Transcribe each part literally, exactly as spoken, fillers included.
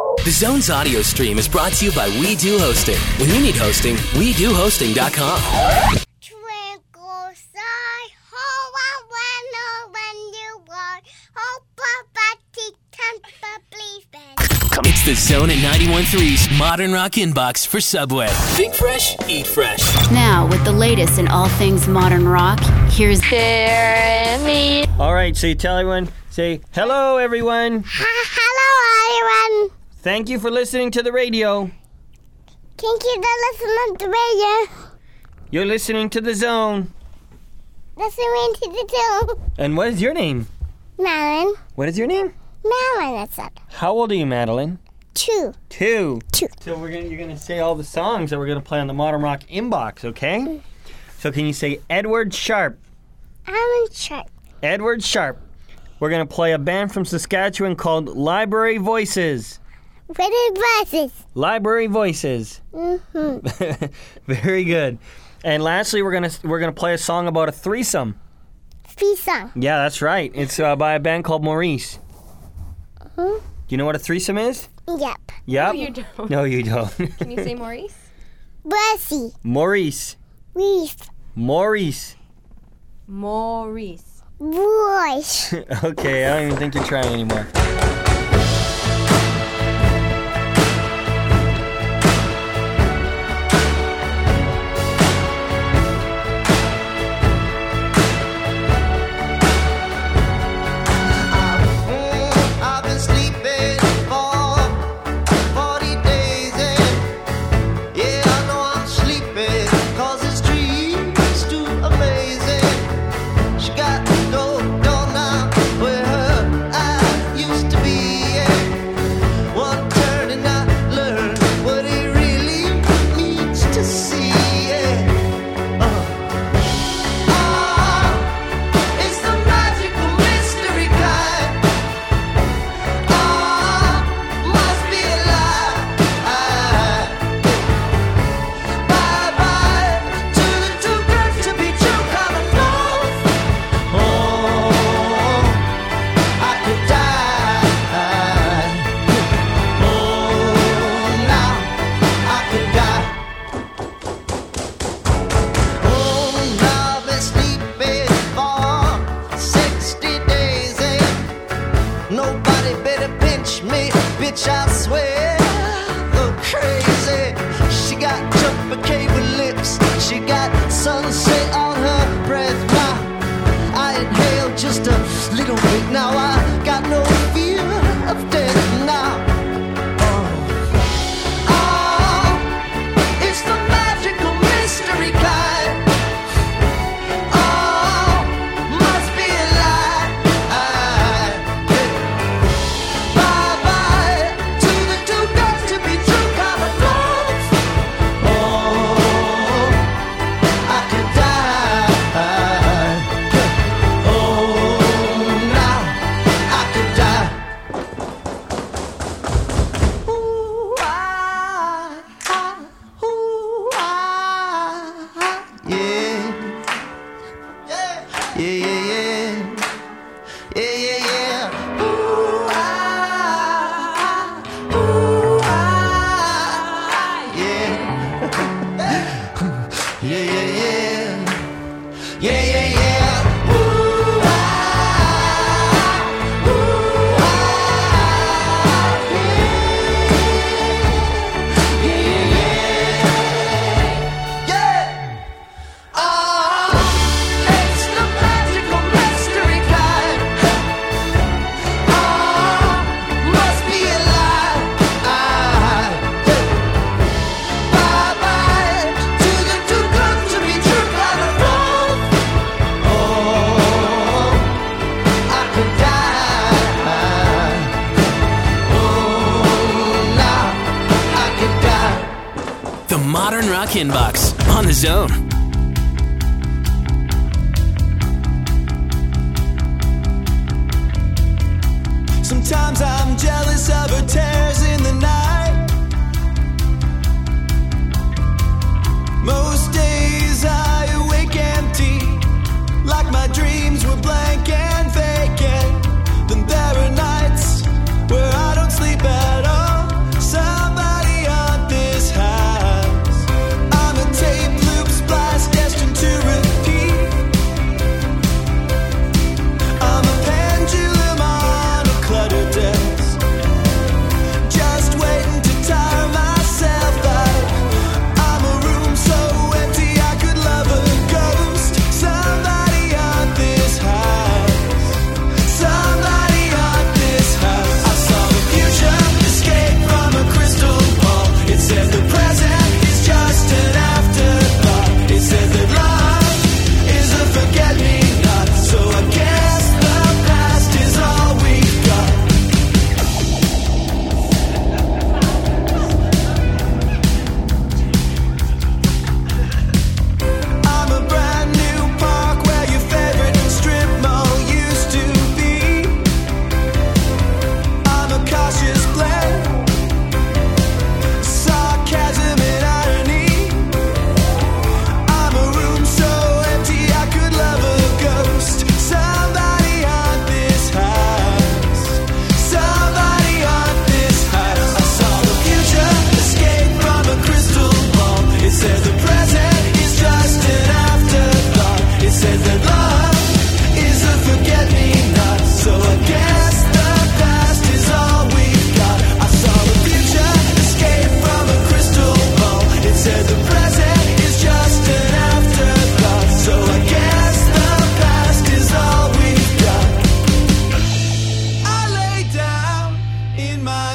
The Zone's audio stream is brought to you by We Do Hosting. When you need hosting, we do hosting dot com. Twinkle star, how I wonder when you are. Oh, Papa, Tampa, please, Ben. It's the Zone at ninety-one point three's Modern Rock Inbox for Subway. Think fresh, eat fresh. Now, with the latest in all things modern rock, here's Jeremy. All right, so you tell everyone, say, hello, everyone. Hello, everyone. Thank you for listening to the radio. Thank you for listening to the radio. You're listening to The Zone. Listening to the Zone. And what is your name? Madeline. What is your name? Madeline, that's it. How old are you, Madeline? Two. Two. Two. So we're gonna, you're going to say all the songs that we're going to play on the Modern Rock Inbox, okay? So can you say Edward Sharp? I'm in Sharp. Edward Sharp. We're going to play a band from Saskatchewan called Library Voices. Pretty buses. Library Voices. Mm-hmm. Very good. And lastly, we're gonna we're gonna play a song about a threesome. Threesome. Yeah, that's right. It's uh, by a band called Maurice. Hmm? Do you know what a threesome is? Yep. Yep. No, you don't. No, you don't. Can you say Maurice? Bussy. Maurice. Reef. Maurice. Maurice. Voice. Okay, I don't even think you're trying anymore. Modern Rock Inbox on The Zone. Sometimes I'm jealous of her tears in the night. Most days I awake empty, like my dreams were blank and vacant. Then there are nights where I don't sleep at all.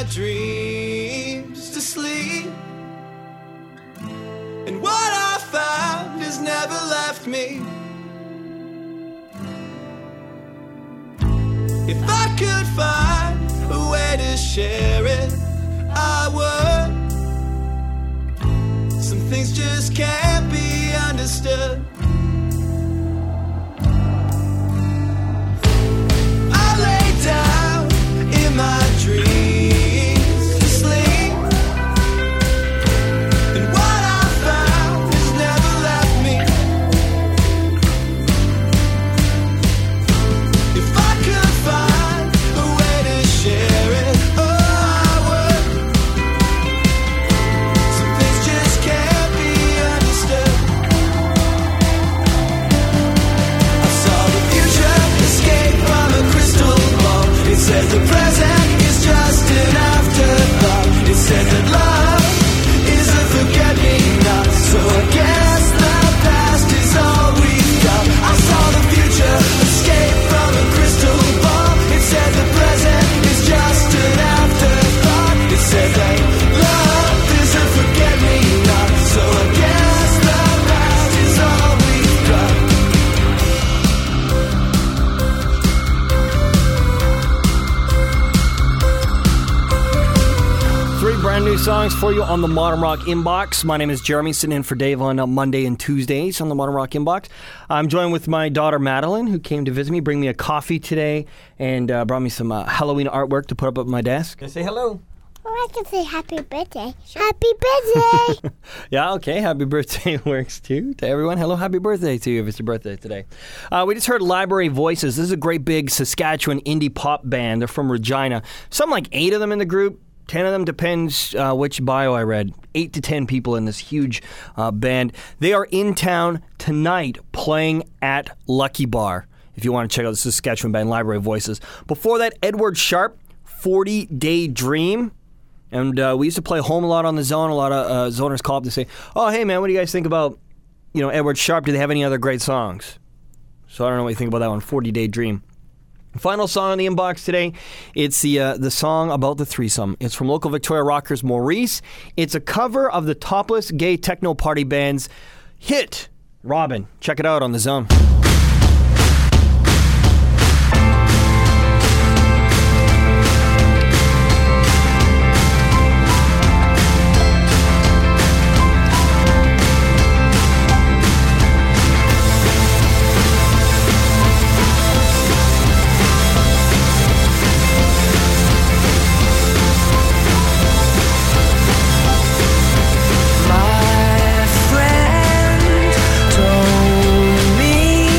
dreams to sleep. And what I found has never left me. If I could find a way to share it, I would. Some things just can't be understood. I lay down in my dreams to sleep. And what I found has never left me. If I could find a way to share it, oh, I would. Some things just can't be understood. I saw the future escape from a crystal ball. It said the present is just an afterthought. It said that love is a forget-me-not. So I guess the past is all we've got. I saw the future escape from a crystal ball. It said the present is just an afterthought. It said that love is a forget-me-not. So I guess the past is all we've got. Three brand new songs for you on the Modern Rock Inbox. My name is Jeremy, sitting in for Dave on uh, Monday and Tuesdays on the Modern Rock Inbox. I'm joined with my daughter Madeline, who came to visit me, bring me a coffee today, and uh, brought me some uh, Halloween artwork to put up at my desk. Can I say hello? Oh, I can say happy birthday. Happy birthday! Yeah, okay. Happy birthday works too to everyone. Hello, happy birthday to you if it's your birthday today. Uh, we just heard Library Voices. This is a great big Saskatchewan indie pop band. They're from Regina. Some like eight of them in the group. Ten of them, depends uh, which bio I read. Eight to ten people in this huge uh, band. They are in town tonight playing at Lucky Bar. If you want to check out the Saskatchewan band, Library Voices. Before that, Edward Sharp, forty day Dream. And uh, we used to play home a lot on the Zone. A lot of uh, zoners call up to say, oh, hey, man, what do you guys think about, you know, Edward Sharp? Do they have any other great songs? So I don't know what you think about that one, forty day Dream. Final song on the inbox today. It's the uh, the song about the threesome. It's from local Victoria rockers Maurice. It's a cover of the Topless Gay Techno Party Band's hit, Robin. Check it out on The Zone. My friend told me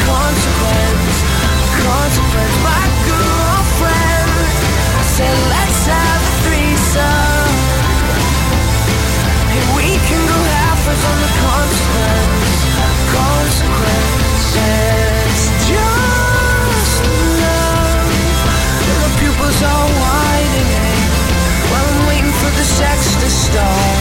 consequence, consequence. My girlfriend said, let's have a threesome. And we can go halfers on the consequence, consequences. Just love. The pupils are widening while I'm waiting for the sex to start.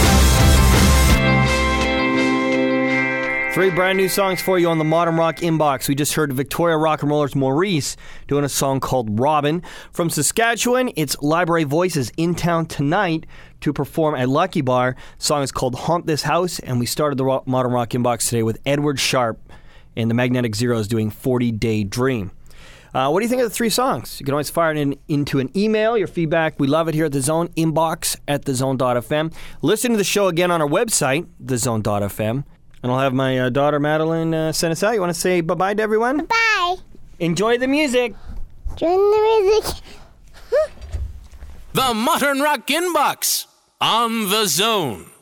Three brand new songs for you on the Modern Rock Inbox. We just heard Victoria Rock and Rollers Maurice doing a song called Robin. From Saskatchewan, it's Library Voices in town tonight to perform at Lucky Bar. The song is called Haunt This House, and we started the Ro- Modern Rock Inbox today with Edward Sharp and the Magnetic Zeros doing forty day Dream. Uh, what do you think of the three songs? You can always fire it in, into an email, your feedback. We love it here at The Zone. Inbox at the zone dot f m. Listen to the show again on our website, the zone dot f m. And I'll have my uh, daughter Madeline uh, send us out. You want to say bye-bye to everyone? Bye. Enjoy the music. Join the music. The Modern Rock Inbox on The Zone.